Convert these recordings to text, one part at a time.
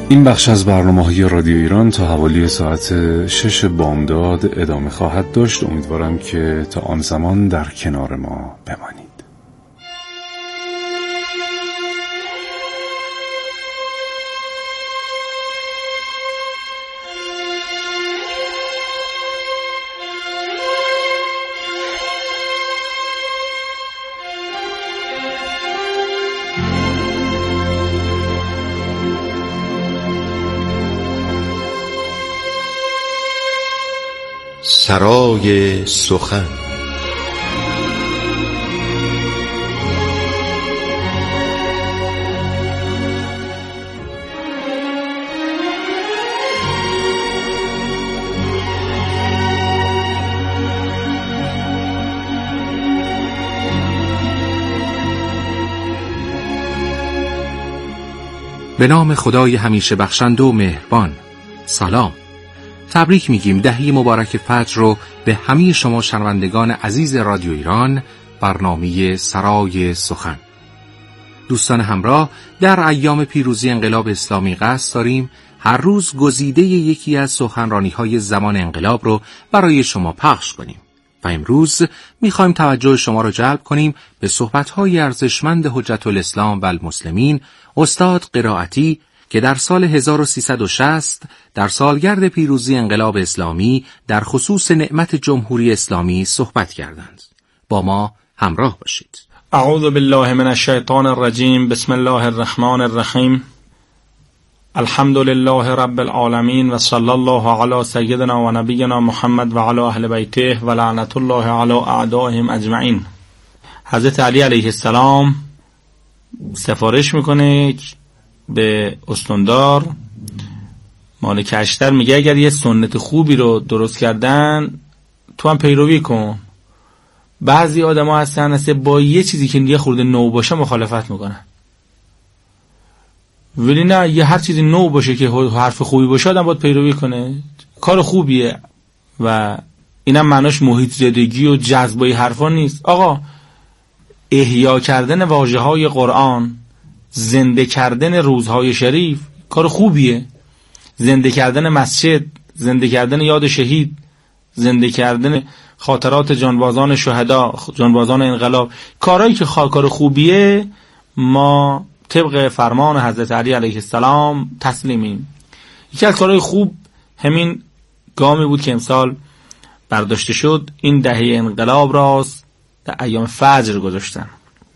این بخش از برنامه‌های رادیو ایران تا حوالی ساعت 6 بامداد ادامه خواهد داشت. امیدوارم که تا آن زمان در کنار ما بمانید. سرای سخن. به نام خدای همیشه بخشنده و مهربان. سلام. تبریک میگیم دهه مبارک فجر رو به همه شما شنوندگان عزیز رادیو ایران، برنامه سرای سخن. دوستان همراه، در ایام پیروزی انقلاب اسلامی قصد داریم هر روز گزیده یکی از سخنرانی‌های زمان انقلاب رو برای شما پخش کنیم و امروز میخوایم توجه شما رو جلب کنیم به صحبت‌های ارزشمند حجت الاسلام و المسلمین استاد قرائتی که در سال 1360 در سالگرد پیروزی انقلاب اسلامی در خصوص نعمت جمهوری اسلامی صحبت کردند. با ما همراه باشید. اعوذ بالله من الشیطان الرجیم. بسم الله الرحمن الرحیم. الحمد لله رب العالمین و صلی الله علی سیدنا و نبینا محمد و علی اهل بیته و لعنت الله علی اعدائهم اجمعین. حضرت علی علیه السلام سفارش میکنه به استاندار مالک اشتر، میگه اگر یه سنت خوبی رو درست کردن تو هم پیروی کن. بعضی آدم ها هستن با یه چیزی که یه خورده نو باشه مخالفت میکنن، ولی نه، یه هر چیزی نو باشه که حرف خوبی باشه آدم باید پیروی کنه. کار خوبیه و اینم معناش محیط زدگی و جذبای حرفا نیست. آقا احیا کردن واژه های قرآن، زنده کردن روزهای شریف کار خوبیه. زنده کردن مسجد، زنده کردن یاد شهید، زنده کردن خاطرات جانبازان شهدا، جانبازان انقلاب، کارهایی که کار خوبیه ما طبق فرمان حضرت علی علیه السلام تسلیمیم. یکی از کارهای خوب همین گامی بود که امسال برداشته شد. این دهه انقلاب راست در ایام فجر گذاشتن.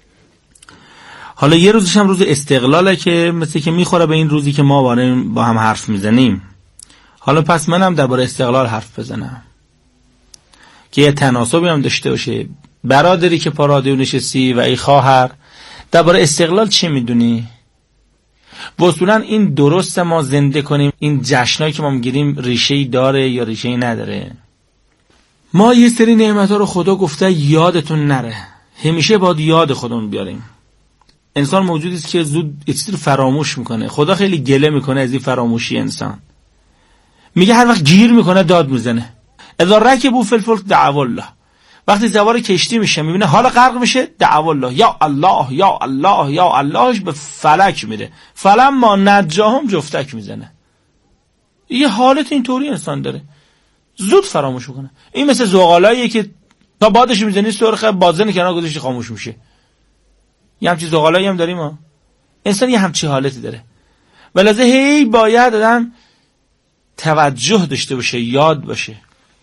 حالا یه روزش هم روز استقلاله که مثل که میخوره به این روزی که ما با هم حرف میزنیم. حالا پس منم درباره استقلال حرف بزنم که یه تناسبی هم داشته باشه. برادری که پا رادیو نشستی و ای خواهر، درباره استقلال چی میدونی؟ و اصولا این درست ما زنده کنیم این جشنایی که ما میگیریم ریشه‌ای داره یا ریشه‌ای نداره؟ ما یه سری نعمت‌ها رو خدا گفته یادتون نره، همیشه باید یاد خودمون بیاریم. انسان موجودی است که زود یه چیزی رو فراموش میکنه. خدا خیلی گله میکنه از این فراموشی انسان. میگه هر وقت گیر میکنه داد میزنه. اذا رکبوا فی الفلک دعوا الله. وقتی سوار کشتی میشه میبینه حالا غرق میشه، دعوا الله، یا الله یا الله یا اللهش به فلک میره. فلما نجاهم جفتک میزنه. یه حالت اینطوری انسان داره، زود فراموش میکنه. این مثل زغالاییه که تا بادش میزنی سرخه، بازن کنار گذاشتی خاموش میشه. یه همچی زغالایی هم داریم ها. انسان یه همچی حالتی داره. ولذا هی باید آدم توجه داشته باشه، یاد باشه.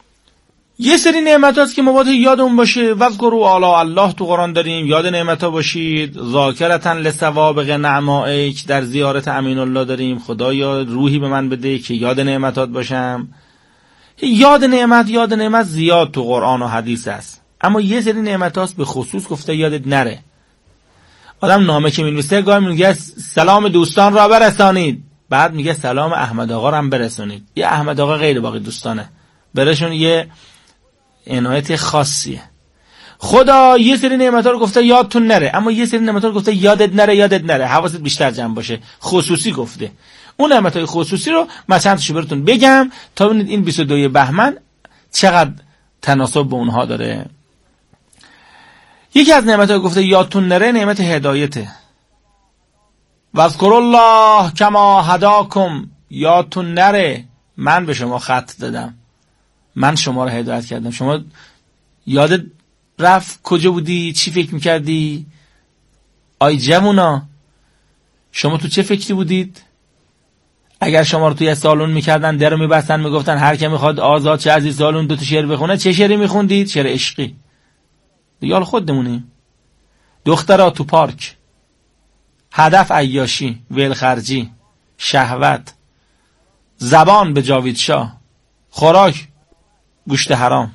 یه سری نعمت هست که ما باید یادمون باشه. وذکروا آلاء الله تو قرآن داریم، یاد نعمت ها باشید. ذاکرة لسوابق نعمائک در زیارت امین الله داریم، خدایا روحی به من بده که یاد نعمتات باشم. یاد نعمت زیاد تو قرآن و حدیث است، اما یه سری نعمت هست به خصوص گفته یادت نره. آدم نامه که می‌نویسه گاهی میگه سلام دوستان را برسانید، بعد میگه سلام احمد آقا را هم برسونید. یه احمد آقا غیر باقی دوستانه، برشون یه عنایت خاصیه. خدا یه سری نعمت‌ها رو گفته یادتون نره، اما یه سری نعمت‌ها رو گفته یادت نره، حواست بیشتر جمع باشه. خصوصی گفته. اون نعمت‌های خصوصی رو من چند تاشو براتون بگم تا ببینید این 22 بهمن چقدر تناسب با اونها داره. یکی از نعمت‌ها گفته یادتون نره نعمت هدایته. واذکروا الله کما هداکم، یادتون نره من به شما خط دادم، من شما رو هدایت کردم. شما یادت رفت کجا بودی؟ چی فکر میکردی؟ آی جوونا، شما تو چه فکری بودید؟ اگر شما رو توی سالن میکردن، در رو میبستن، میگفتن هر کی میخواد آزاد چه از این سالن 2 شعر بخونه، چه شعری میخوندید؟ شعر عشقی. دیگه حال خودمونیم. دخترها تو پارک، هدف عیاشی، ولخرجی، شهوت، زبان به جاوید شاه، خوراک گوشت حرام،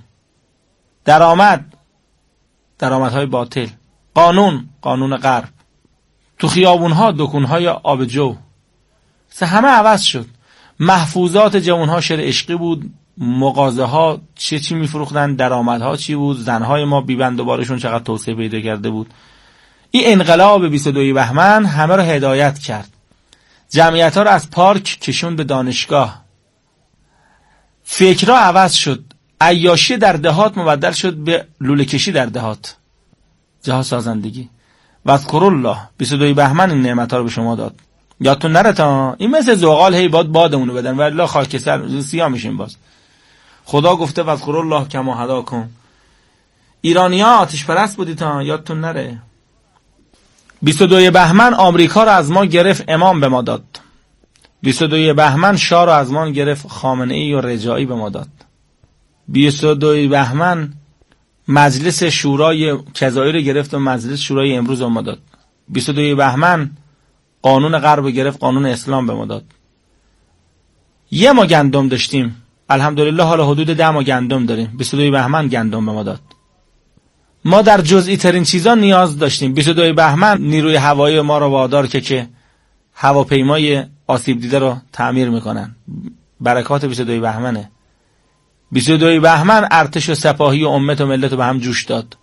درآمدهای باطل، قانون غرب، تو خیابونها دکونهای آبجو، همه عوض شد. محفوظات جوانها شعر عشقی بود، مغازه ها چی میفروختن، درآمدها چی بود، زنهای ما بیبند و بارشون چقدر توسعه پیدا کرده بود. این انقلاب 22 بهمن همه رو هدایت کرد. جمعیت ها رو از پارک کشون به دانشگاه. فکرها عوض شد. عیاشی در دهات مبدل شد به لوله کشی در دهات. جهاد سازندگی. واذکروا الله، 22 بهمن این نعمت ها رو به شما داد. یادتون نره تا این مثل زغال هی بادمونو بدن والله خاکستر سیاه میشیم. باز خدا گفته واذکروا الله کما هداکم. ایرانی‌ها آتش پرست بودید تا یادتون نره. 22 بهمن آمریکا رو از ما گرفت، امام به ما داد. 22 بهمن شاه رو از ما گرفت، خامنه‌ای و رجایی به ما داد. 22 بهمن مجلس شورای کذایی رو گرفت و مجلس شورای امروز به ما داد. 22 بهمن قانون غرب گرفت، قانون اسلام به ما داد. یه ما گندم داشتیم، الحمدلله حالا حدود 10 ما گندم داریم. 22 بهمن گندم به ما داد. ما در جزئی ترین چیزا نیاز داشتیم. 22 بهمن نیروی هوایی ما رو وادار که هواپیمای آسیب دیده رو تعمیر میکنن. برکات 22 بهمنه. 22 بهمن ارتش و سپاهی و امت و ملت رو به هم جوش داد.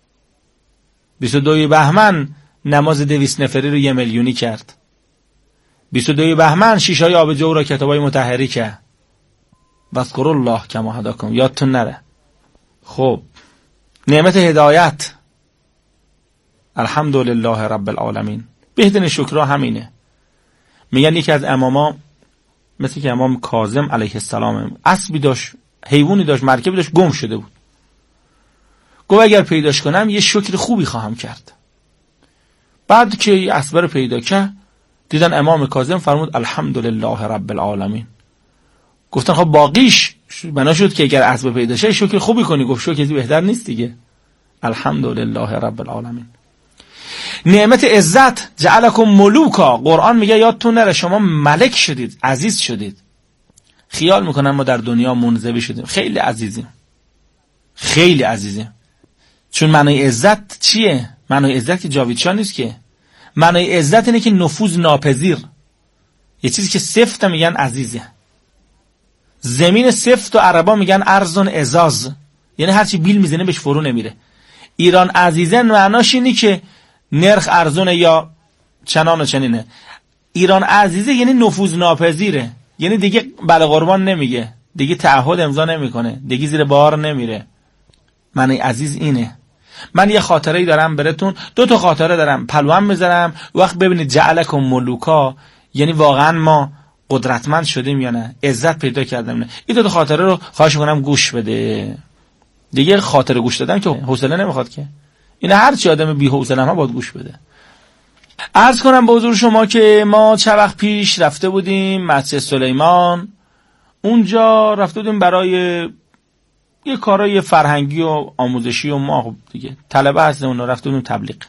22 بهمن نماز 200 نفری رو 1 میلیونی کرد. 22 بهمن شیشه‌های آبجو را کتابای مطهری کرد. واذکروا الله کما هداکم، یادتون نره. خب نعمت هدایت، الحمدلله رب العالمین. بهترین شکرها همینه. میگن یکی از اماما، مثل که امام کاظم علیه السلام، اسبی داشت، حیوانی داشت، مرکبی داشت، گم شده بود. گفت اگر پیداش کنم یه شکر خوبی خواهم کرد. بعد که اسب رو پیدا کرد، دیدن امام کاظم فرمود الحمدلله رب العالمین. گفتن خب باقیش بنا شد که اگر اسب پیدا شه شکر خوبی کنی. گفت شکر بهتر نیست دیگه. الحمدلله رب العالمین. نعمت عزت، جعلکم ملوکا. قرآن میگه یادتون نره شما ملک شدید، عزیز شدید. خیال میکنن ما در دنیا منزوی شدیم. خیلی عزیزیم، خیلی عزیزیم. چون معنی عزت چیه؟ معنی عزت که جاویدشاه نیست که. معنی عزت اینه که نفوذ ناپذیر، یه چیزی که سفت میگن عزیزه. زمین سفت و عربا میگن ارزون ازاز، یعنی هرچی بیل میزنه بهش فرو نمیره. ایران عزیزه معناش اینی که نرخ ارزونه یا چنان و چنینه. ایران عزیزه یعنی نفوذ ناپذیره، یعنی دیگه بله قربان نمیگه، دیگه تعهد امضا نمیکنه، دیگه زیر بار نمیره. معنی عزیز اینه. من یه خاطره‌ای دارم براتون، 2 تا خاطره دارم، پلوام میذارم وقت ببینید جعلکم ملوکا، یعنی واقعا ما قدرتمند شدیم یا نه، عزت پیدا کردیم نه. این 2 تا خاطره رو خواهش می‌کنم گوش بده. دیگه خاطره گوش دادن که حوصله نمیخواد که. این هر چی آدم بی حوصله هم باید گوش بده. عرض کنم به حضور شما که ما چند وقت پیش رفته بودیم مسجد سلیمان. اونجا رفته بودیم برای یه کارای فرهنگی و آموزشی و ما دیگه طلبه هستیم، اون رفته بودیم تبلیغ.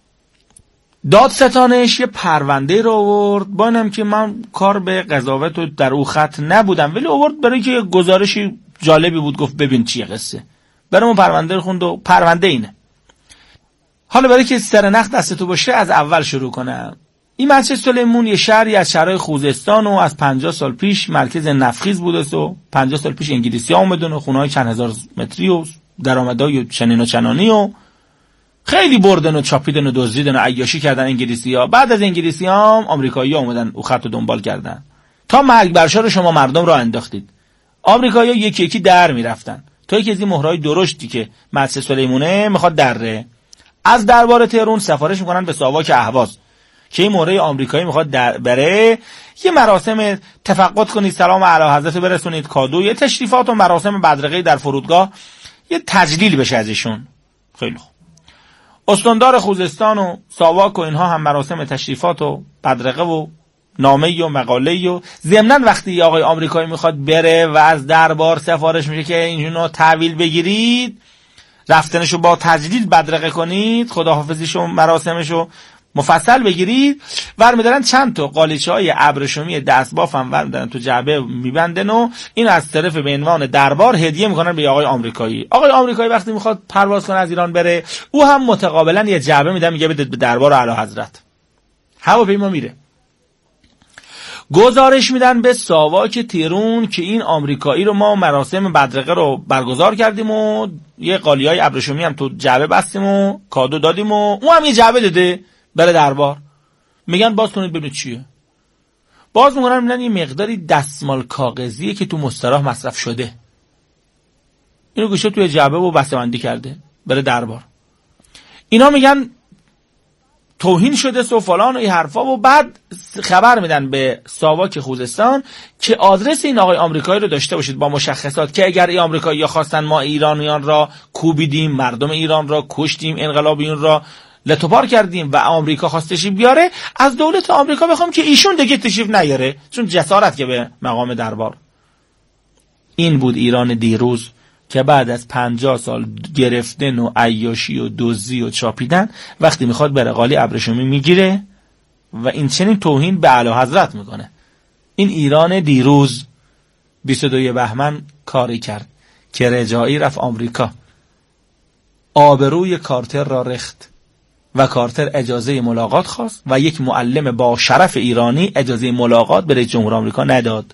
دادستانش یه پرونده رو آورد، با اینم که من کار به قضاوت و در او خط نبودم، ولی آورد برای که گزارشی جالبی بود. گفت ببین چیه قصه. برام پرونده رو خوند و پرونده اینه. حالا برای که سرنخ دست تو باشه از اول شروع کنم. این مسجد سلیمون یه شهری از شهرهای خوزستان و از 50 سال پیش مرکز نفخیز بوده و 50 سال پیش انگلیسی ها اومدن و خونه‌های چند هزار متری و درآمدهای چنین و چنانی و خیلی بردن و چاپیدن و دزدیدن و عیاشی کردن انگلیسی ها. بعد از انگلیسی ها آمریکایی ها اومدن او خط رو دنبال کردن تا مرگ بر شار شما مردم را انداختید. آمریکایی ها یکی یکی در میرفتن تا یکی از این مهرهای درشتی که مسجد سلیمونه میخواد دره، از دربار تهران سفارش میکنن به ساواک اهواز که این مورد آمریکایی میخواد بره، یه مراسم تفقد کنید، سلام اعلی حضرت برسونید، کادو، یه تشریفات و مراسم بدرقه در فرودگاه، یه تجلیل بشه ازشون. خیلی خوب. استاندار خوزستان و ساواک و اینها هم مراسم تشریفات و بدرقه و نامه و مقاله و ضمناً وقتی آقای آمریکایی میخواد بره و از دربار سفارش میشه که اینجوری تحویل بگیرید، رفتنشو با تجلیل بدرقه کنید، خداحافظیشو مراسمشو مفصل بگیرید، ورمیدارن چند تا قالیچه‌های ابریشمی دستباف هم ورمیدارن تو جعبه میبندن و این از طرف به عنوان دربار هدیه میکنن به آقای آمریکایی. آقای آمریکایی وقتی میخواد پرواز کنه از ایران بره، او هم متقابلا یه جعبه میده، میگه بده به دربار اعلی حضرت. هواپیما میره، گزارش میدن به ساواک تهران که این آمریکایی رو ما مراسم بدرقه رو برگزار کردیم و یه قالیای ابریشمی هم تو جعبه بستیم و کادو دادیم و اون هم یه جعبه داده بره دربار. میگن باز کنید ببینید چیه. باز میگن میگن یه مقداری دستمال کاغذیه که تو مستراح مصرف شده، اینو گوشه توی جعبه و بسته‌بندی کرده بره دربار. اینا میگن توهین شده و فلان و این حرفا و بعد خبر میدن به ساواک خوزستان که آدرس این آقای آمریکایی رو داشته باشید با مشخصات که اگر این آمریکایی‌ها خواستن ما ایرانیان را کوبیدیم، مردم ایران را کشتیم، انقلابیون را لتوپار کردیم و آمریکا خواستش بیاره، از دولت آمریکا بخوام که ایشون دیگه تشریف نیاره، چون جسارت که به مقام دربار. این بود ایران دیروز که بعد از 50 سال گرفتن و عیاشی و دزدی و چاپیدن وقتی میخواد بره قالی ابریشمی میگیره و این چنین توهین به اعلی حضرت میکنه. این ایران دیروز 22 بهمن کاری کرد که رجایی رفت آمریکا، آبروی کارتر را رخت و کارتر اجازه ملاقات خواست و یک معلم با شرف ایرانی اجازه ملاقات به رئیس جمهور آمریکا نداد.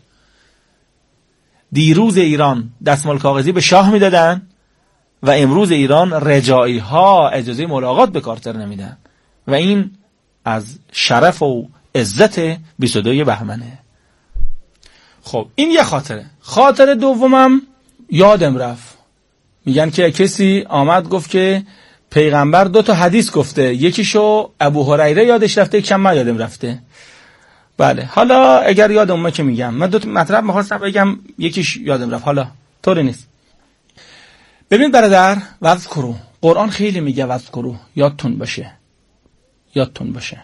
دیروز ایران دستمال کاغذی به شاه میدادن و امروز ایران رجایی ها اجازه ملاقات به کارتر نمیدن و این از شرف و عزت 22 بهمنه. خب این یه خاطره. خاطره دومم یادم رفت، میگن که کسی آمد گفت که پیغمبر 2 تا حدیث گفته، یکیشو ابو هریره یادش رفته، یکم من یادم رفته. بله حالا اگر یادم اومد که میگم. من 2 تا مطلب می‌خواستم بگم، یکیش یادم رفت، حالا طوری نیست. ببین برادر، وذکروا، قرآن خیلی میگه وذکروا، یادتون باشه، یادتون باشه.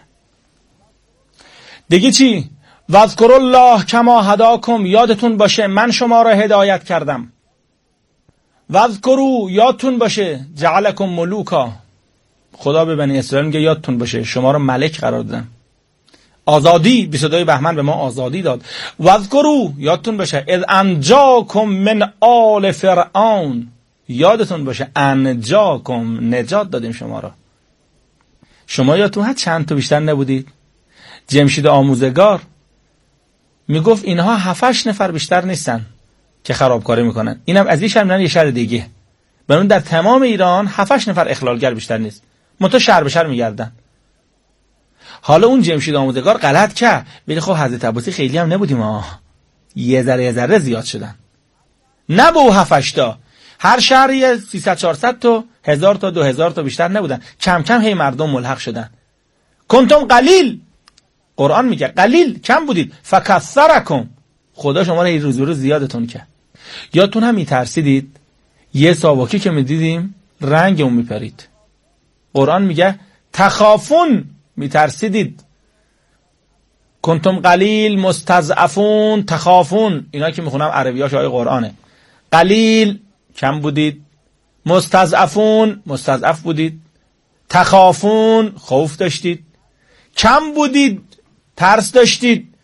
دیگه چی؟ وذکروا الله کما هداکم، یادتون باشه من شما را هدایت کردم. وذکروا، یادتون باشه جعلکم ملوکا، خدا به بنی اسرائیل میگه یادتون باشه شما را ملک قرار دادم. آزادی، 22 بهمن به ما آزادی داد. وذکروا، یادتون باشه اذ انجاکم من آل فرعون، یادتون باشه انجاکم، نجات دادیم شما را. شما یادتون هست چند تا بیشتر نبودید؟ جمشید آموزگار میگفت اینها 7-8 نفر بیشتر نیستن که خرابکاری میکنن. اینم از این شهر یه شهر دیگه، برون در تمام ایران 7-8 نفر اخلالگر بیشتر نیست، منتها شهر به شهر میگردن. حالا اون جمشید آموزگار غلط کرد، ولی خب حضرت عباسی خیلی هم نبودیم ها، یه ذره زیاد شدن، نه به 7-8 تا، هر شهری 300-400 تا 1000 تا 2000 تا بیشتر نبودن، کم کم هی مردم ملحق شدن. کنتم قلیل، قرآن میگه قلیل، کم بودید، فکثرکم، خدا شما رو روز به روز زیادتون کرد. یادتون هم میترسیدید یه ساواکی که میدیدیم رنگ اون میپرید. قرآن میگه تخافون، میترسیدید. کنتم قلیل مستضعفون تخافون، اینا که میخونم عربیاش آیه قرآنه. قلیل کم بودید، مستضعفون مستضعف بودید، تخافون خوف داشتید، کم بودید ترس داشتید،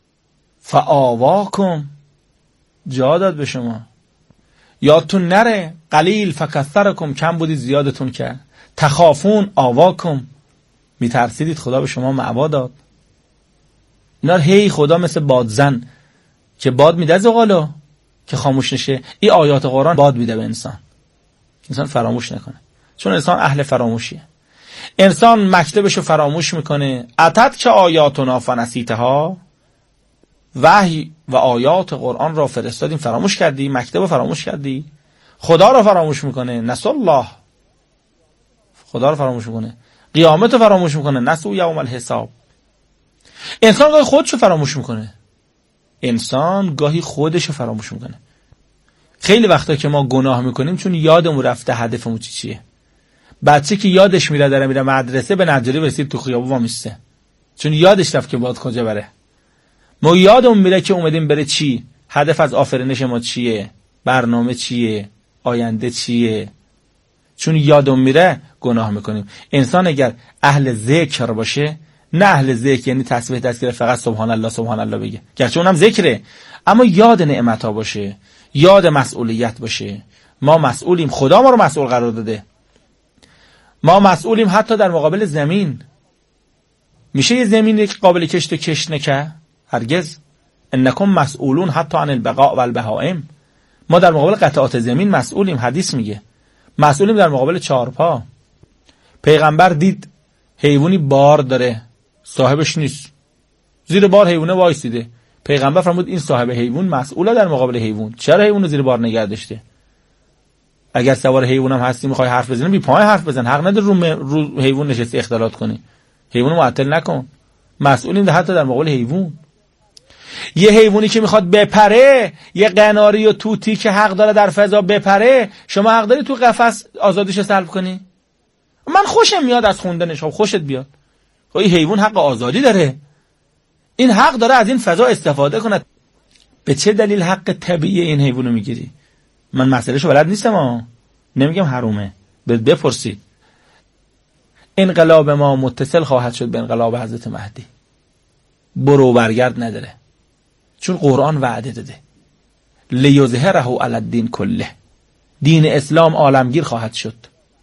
فآواکم جا داد به شما. یادتون نره قلیل فکثرکم، کم بودید زیادتون کرد، تخافون آواکم، میترسیدید خدا به شما معوا داد. اینا هی خدا مثل بادزن که باد میده زغالو که خاموش نشه، این آیات قرآن باد میده به انسان فراموش نکنه، چون انسان اهل فراموشیه. انسان مکتبشو فراموش میکنه. اتت که آیاتنا فنسیتها، وحی و آیات قرآن را فرستادیم فراموش کردی، مکتب رو فراموش کردی، خدا رو فراموش میکنه، نسوا الله، خدا رو فراموش میکنه، قیامت رو فراموش میکنه، نسوا یوم الحساب. انسان گاهی خودشو فراموش میکنه. انسان گاهی خودشو فراموش میکنه. خیلی وقتا که ما گناه میکنیم چون یادمون رفته هدفمون چیه. بچه که یادش میره داره میره مدرسه به نجاری رسید تو خیابون وامیسته، چون یادش رفت که باید کجا بره. ما یادمون میره که اومدیم بره چی، هدف از آفرینش ما چیه، برنامه چیه، آینده چیه. چون یادمون میره گناه میکنیم. انسان اگر اهل ذکر باشه، نه اهل ذکر یعنی تسبیح دست گرفت فقط سبحان الله سبحان الله بگه، گرچه اونم ذکره، اما یاد نعمت‌ها باشه، یاد مسئولیت باشه. ما مسئولیم، خدا ما رو مسئول قرار داده. ما مسئولیم حتی در مقابل زمین. میشه یه زمین قابل کشت و کشت نکه؟ هرگز. انکم مسئولون حتی عن البقاء و البهائم. ما در مقابل قطعات زمین مسئولیم. حدیث میگه مسئولیم در مقابل چهارپا. پیغمبر دید حیوانی بار داره، صاحبش نیست، زیر بار حیوانه وایسیده. پیغمبر فرمود این صاحب حیوان مسئوله در مقابل حیوان. چرا حیوانو زیر بار نگه داشته؟ اگر سوار حیوانم هستی میخوای حرف بزنی بی پای حرف بزن، حق نداری رو حیوان نشستی اختلاط کنی. حیوانو معطل نکن. مسئولیم حتی در مقابل حیوان. یه حیوانی که میخواد بپره، یه قناری و توتی که حق داره در فضا بپره، شما حق داری تو قفس آزادیشو سلب کنی؟ من خوشم میاد از خوندنش، خب خوشت بیاد. خب این حیوان حق آزادی داره، این حق داره از این فضا استفاده کنه. به چه دلیل حق طبیعی این حیوانو میگیری؟ من مسئلهشو بلد نیستم، نمیگم حرومه، بپرسید. انقلاب ما متصل خواهد شد به انقلاب حضرت مهدی، برو برگرد نداره، چون قرآن وعده داده لیظهره علی الدین کله، دین اسلام عالمگیر خواهد شد.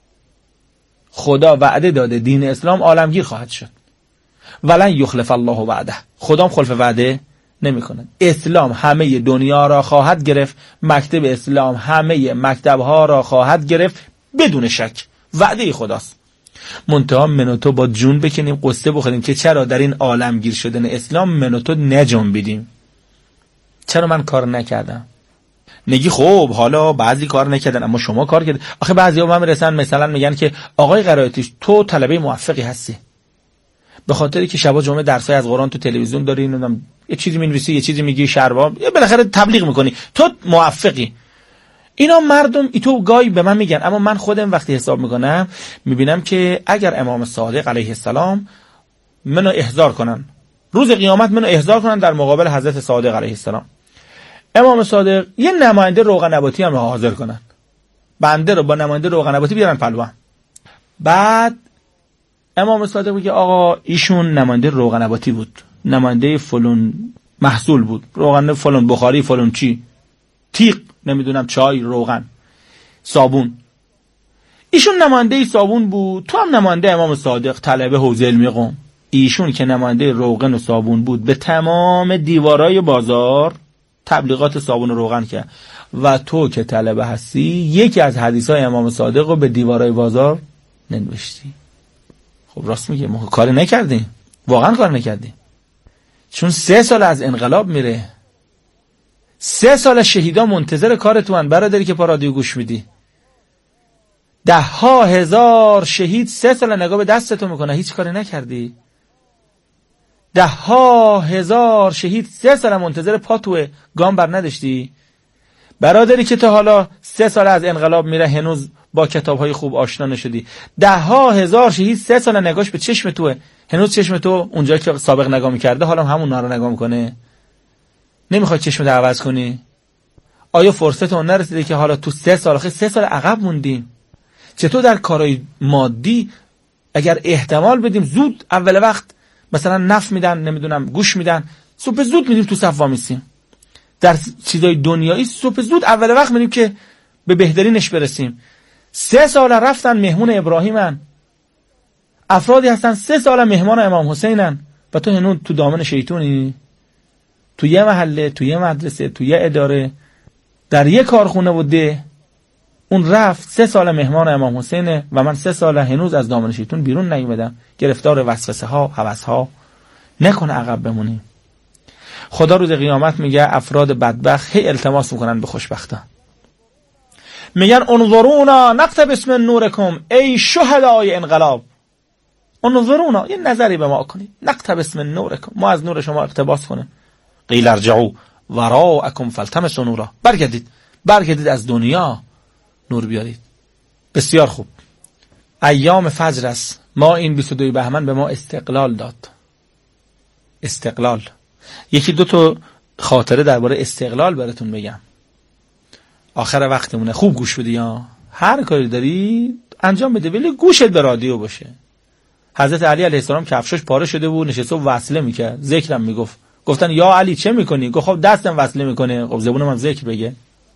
خدا وعده داده دین اسلام عالمگیر خواهد شد. ولن یخلف الله وعده، خدا هم خلف وعده نمی کند. اسلام همه دنیا را خواهد گرفت، مکتب اسلام همه مکتبها را خواهد گرفت بدون شک، وعده خداست. منتها من و تو با جون بکنیم قصه بخوریم که چرا در این عالمگیر شدن اسلام من و تو نجنبیدیم، چرا من کار نکردم. نگی خب حالا بعضی کار نکردن اما شما کار کردید. آخه بعضیا من میرسن مثلا میگن که آقای قرائتی تو طلبه موفقی هستی، به خاطری که شبا جمعه درسای از قرآن تو تلویزیون داری، نمیدونم یه چیزی می‌نویسی، یه چیزی میگی، شربا یا بالاخره تبلیغ میکنی، تو موفقی. اینا مردم تو گاهی به من میگن، اما من خودم وقتی حساب میکنم میبینم که اگر امام صادق علیه السلام منو احضار کنن، روز قیامت منو احضار کنن در مقابل حضرت صادق علیه السلام، امام صادق یه نماینده روغن نباتی هم حاضر کنن، بنده رو با نماینده روغن نباتی بیارن پلوان، بعد امام صادق میگه آقا ایشون نماینده روغن نباتی بود، نماینده فلان محصول بود، روغن فلان بخاری فلان چی، تیغ، نمیدونم چای، روغن، صابون، ایشون نماینده صابون بود، تو هم نماینده امام صادق طلبه حوزه علمی قم. ایشون که نماینده روغن و صابون بود به تمام دیوارای بازار تبلیغات صابون و روغن کرد، و تو که طلبه هستی یکی از حدیثای امام صادق رو به دیوارای بازار ننوشتی. خب راست میگه، ما کاری نکردیم، واقعا کار نکردیم. چون 3 سال از انقلاب میره، 3 سال شهیدا منتظر کار تو ان برادری که پا رادیو گوش میدی. 10,000 شهید 3 سال نگاه به دستتو میکنه، هیچ کاری نکردی. 10,000 شهید 3 سال منتظر پا توه، گام بر نداشتی. برادری که تا حالا 3 سال از انقلاب میره هنوز با کتابهای خوب آشنا نشدی. 10,000 شهید 3 سال نگاش به چشم توه، هنوز چشم تو اونجایی که سابق نگاه میکرده حالا همون نارو نگاه میکنه. نمیخوای چشم تو عوض کنی؟ آیا فرصت اون نرسیده که حالا تو 3 سال، 3 سال عقب موندیم؟ چطور در کارهای مادی اگر احتمال بدیم زود اول وقت مثلا نف میدن، نمیدونم گوش میدن، صبح زود میدیم تو صف وامیسیم. در چیزای دنیایی صبح زود اول وقت میدیم که به بهترینش برسیم. 3 سال رفتن مهمون ابراهیمن، افرادی هستن 3 سال مهمان امام حسینن و تو هنوز تو دامن شیطونی، تو یه محله، تو یه مدرسه، تو یه اداره، در یه کارخونه بوده. اون رفت 3 سال مهمان امام حسینه و من 3 سال هنوز از دامن شیطون بیرون نیومدم، گرفتار وسوسه ها، هوس ها. نکنه عقب بمونیم. خدا روز قیامت میگه افراد بدبخت هی التماس میکنن به خوشبختان، میگن انظرونا نقتبس من نورکم ای شهدای انقلاب. انظرونا، یه نظری به ما کنید، نقتبس من نورکم، ما از نور شما اقتباس کنیم. قیل ارجعوا وراءکم فالتمسوا نورا، برگردید از دنیا نور بیارید. بسیار خوب. ایام فجر است. ما این 22 بهمن به ما استقلال داد. استقلال. یکی دو تا خاطره درباره استقلال براتون بگم. آخر وقتمونه. خوب گوش بدی ها. هر کاری داری انجام بده ولی گوشت به رادیو باشه. حضرت علی علیه السلام کفشش پاره شده بود، نشسته و وصله میکرد، ذکرم میگفت. گفتن یا علی چه میکنی؟ گفت خب دستم وصله میکنه. خب زبونم هم ذکر بگه.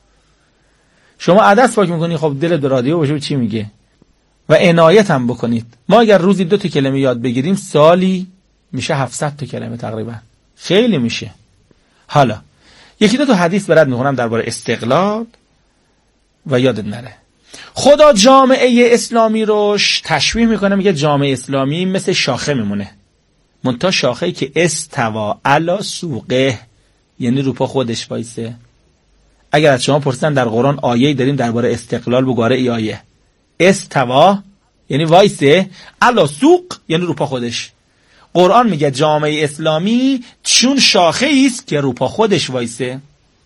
شما عدس پاک میکنی، خب دلت به رادیو باشه چی میگه. و عنایت هم بکنید. ما اگر روزی 2 تا کلمه یاد بگیریم سالی میشه 700 تا کلمه تقریبا. خیلی میشه. حالا یکی دو تا حدیث برات میخونم درباره استقلال و یادت نره. خدا جامعه اسلامی رو تشبیه میکنه، میگه جامعه اسلامی مثل شاخه میمونه، منتها شاخه‌ای که استوا علی سوقه، یعنی رو پا خودش وایسه. اگر از شما پرسیدن در قرآن آیه‌ای داریم درباره استقلال، بگاره ای آیه. استوا یعنی وایسه، علی سوق یعنی رو پا خودش. قرآن میگه جامعه اسلامی چون شاخه‌ای است که رو پا خودش وایسه.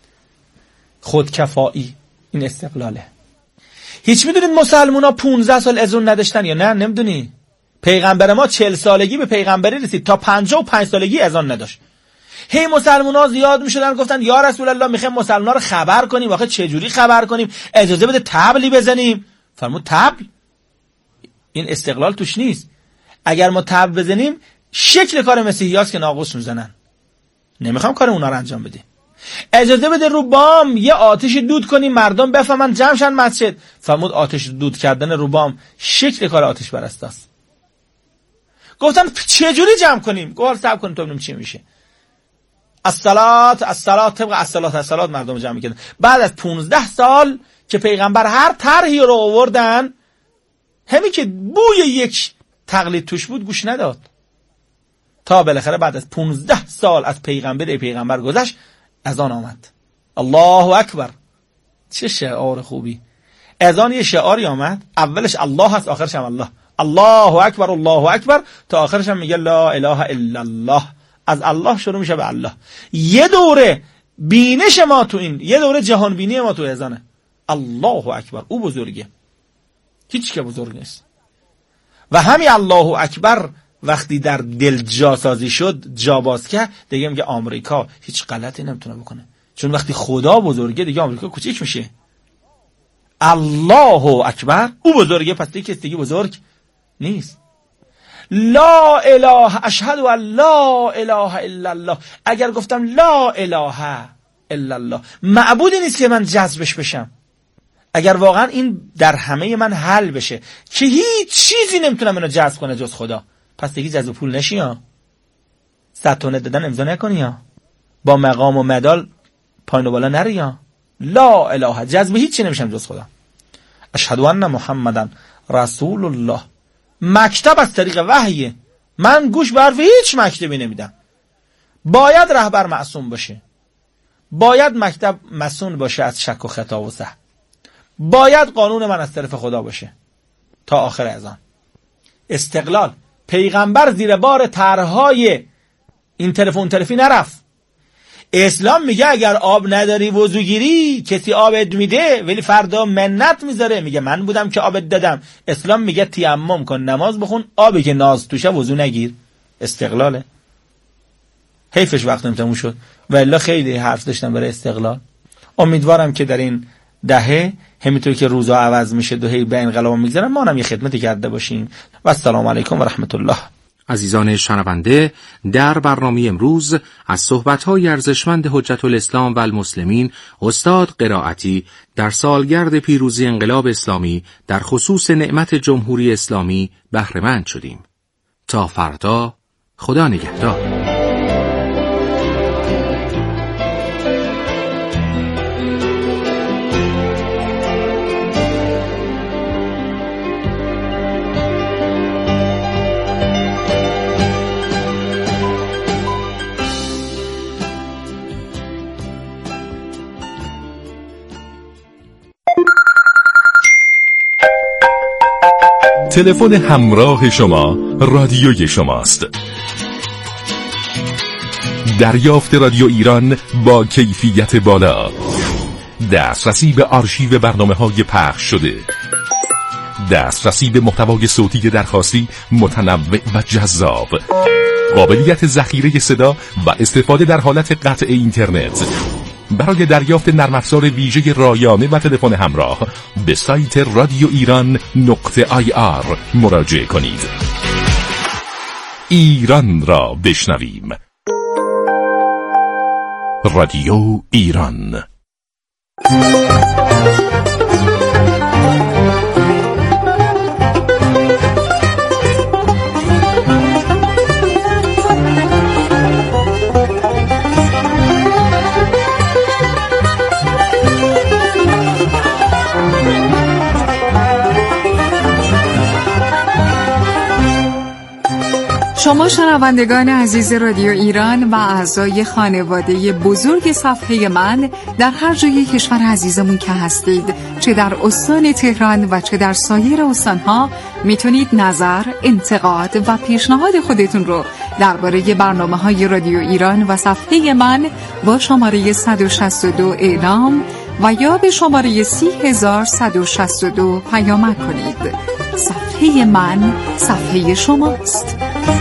خودکفایی، این استقلاله. هیچ میدونید مسلمونا 15 سال اذن نداشتن یا نه؟ نمیدونی؟ پیغمبر ما 40 سالگی به پیغمبری رسید، تا 55 سالگی اذن نداشت. هی مسلمونا زیاد میشدن، گفتن یا رسول الله میخوایم مسلمونا رو خبر کنیم. واقعا چه جوری خبر کنیم؟ اجازه بده طبلی بزنیم. فرمود طبل؟ این استقلال توش نیست. اگر ما طبل بزنیم شکل کار مسیحیاست که ناقوس میزنن. نمیخوام کار اونا رو انجام بدیم. اجازه بده رو بام یه آتش دود کنیم مردم بفهمن جمع شن مسجد. فرمود آتش دود کردن رو بام شکل کار آتش پرستاست. گفتن چه جوری جمع کنیم؟ گفت صبر کنیم تا ببینیم چی میشه. الصلاه طبق الصلاه مردم جمع میکردن. بعد از 15 سال که پیغمبر هر طرحی رو آوردن، همین که بوی یک تقلید توش بود گوش نداد، تا بالاخره بعد از 15 سال از پیغمبر گذشت، اذان آمد. الله اکبر. چه شعار خوبی. اذان یه شعاری آمد، اولش الله هست، آخرش هم الله. الله اکبر الله اکبر، تا آخرش هم میگه لا اله الا الله. از الله شروع میشه به الله. یه دوره بینش ما تو این، یه دوره جهان بینی ما تو اذانه. الله اکبر، او بزرگه، هیچ که بزرگ نیست. و همین الله اکبر وقتی در دل جاسازی شد، جا باز کرد، دیگه میگه آمریکا هیچ غلطی نمیتونه بکنه، چون وقتی خدا بزرگه دیگه آمریکا کوچیک میشه. الله اکبر، او بزرگه، پس دیگه کسی بزرگ نیست. لا اله، اشهد ان لا اله الا الله. اگر گفتم لا اله الا الله، معبودی نیست که من جذبش بشم. اگر واقعا این در همه من حل بشه که هیچ چیزی نمیتونم منو جذب کنه جز خدا، پس دیگه جذب پول نشی ها. 100 تونه دادن امضا نکنی ها. با مقام و مدال پایین و بالا نری ها. لا اله، جذب هیچی نمیشم جز خدا. اشهد ان محمدن رسول الله. مکتب از طریق وحیه. من گوش به حرف هیچ مکتبی نمیدم. باید رهبر معصوم باشه، باید مکتب مسئول باشه از شک و خطا و سهو، باید قانون من از طرف خدا باشه تا آخر اذان. استقلال. پیغمبر زیر بار طرحهای این تلفن تلفی نرفت. اسلام میگه اگر آب نداری وضو گیری، کسی آبت میده ولی فردا منت میذاره، میگه من بودم که آبت دادم. اسلام میگه تیمم کن، نماز بخون، آبی که ناز توشه وضو نگیر. استقلاله. حیفش وقت نمیتمون شد و الا خیلی حرف داشتم برای استقلال. امیدوارم که در این دهه همینطور که روزا عوض میشه و هی به انقلاب میگذرن، ما هم یه خدمتی کرده باشیم. و السلام علیکم و رحمت الله. عزیزان شنونده، در برنامه امروز از صحبت‌های ارزشمند حجت الاسلام و المسلمین استاد قرائتی در سالگرد پیروزی انقلاب اسلامی در خصوص نعمت جمهوری اسلامی بهره مند شدیم. تا فردا، خدا نگهدار. تلفن همراه شما رادیوی شماست. دریافت رادیو ایران با کیفیت بالا، دسترسی به آرشیو برنامه‌های پخش شده، دسترسی به محتوای صوتی درخواستی متنوع و جذاب، قابلیت ذخیره صدا و استفاده در حالت قطع اینترنت. برای دریافت نرم افزار ویژه رایانه و تلفن همراه به سایت radioiran.ir مراجعه کنید. ایران را بشنویم. رادیو ایران. شما شنوندگان عزیز رادیو ایران و اعضای خانواده بزرگ صفحه من در هر جای کشور عزیزمون که هستید، چه در استان تهران و چه در سایر استانها، میتونید نظر، انتقاد و پیشنهاد خودتون رو درباره برنامه‌های رادیو ایران و صفحه من با شماره 162 اعلام و یا به شماره 30162 پیامک کنید. صفحه من صفحه شماست.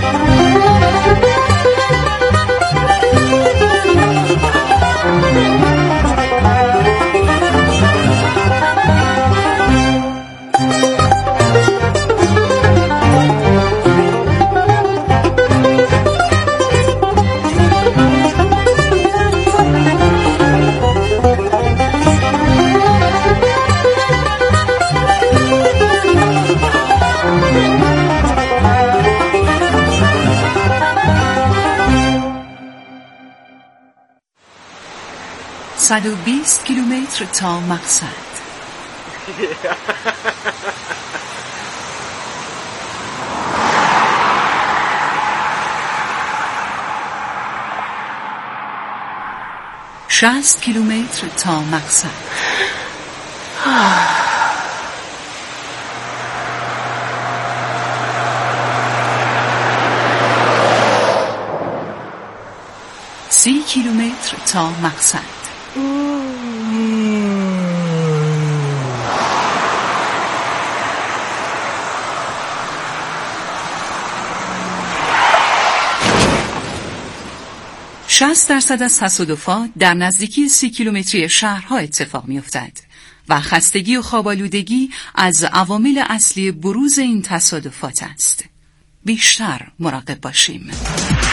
صد و 20 کیلومتر تا مقصد. 60 کیلومتر تا مقصد. 30 کیلومتر تا مقصد. 60% از تصادفات در نزدیکی 30 کیلومتری شهرها اتفاق می‌افتد و خستگی و خواب‌آلودگی از عوامل اصلی بروز این تصادفات است. بیشتر مراقب باشیم.